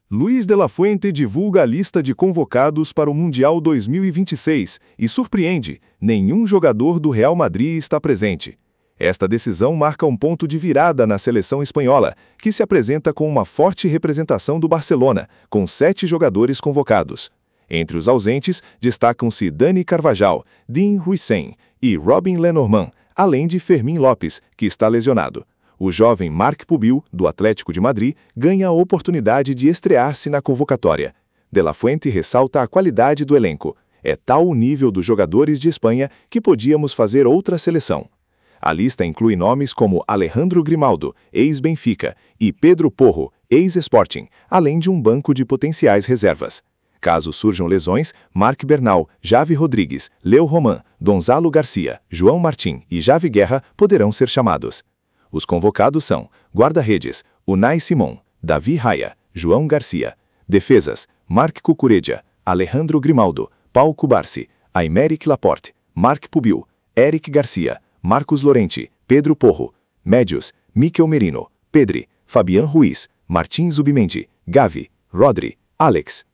Luiz de la Fuente divulga a lista de convocados para o Mundial 2026 e surpreende, nenhum jogador do Real Madrid está presente. Esta decisão marca um ponto de virada na seleção espanhola, que se apresenta com uma forte representação do Barcelona, com 7 jogadores convocados. Entre os ausentes, destacam-se Dani Carvajal, Dean Huijsen e Robin Lenormand, além de Fermín López, que está lesionado. O jovem Marc Pubil, do Atlético de Madrid, ganha a oportunidade de estrear-se na convocatória. De la Fuente ressalta a qualidade do elenco. É tal o nível dos jogadores de Espanha que podíamos fazer outra seleção. A lista inclui nomes como Alejandro Grimaldo, ex-Benfica, e Pedro Porro, ex-Sporting, além de um banco de potenciais reservas. Caso surjam lesões, Marc Bernal, Javi Rodrigues, Leo Roman, Gonzalo Garcia, João Martín e Javi Guerra poderão ser chamados. Os convocados são guarda-redes, Unai Simón, Davi Raya, João Garcia. Defesas, Marc Cucurella, Alejandro Grimaldo, Pau Cubarsí, Aymeric Laporte, Marc Pubil, Eric Garcia, Marcos Llorente, Pedro Porro. Médios, Mikel Merino, Pedri, Fabián Ruiz, Martín Zubimendi, Gavi, Rodri, Alex.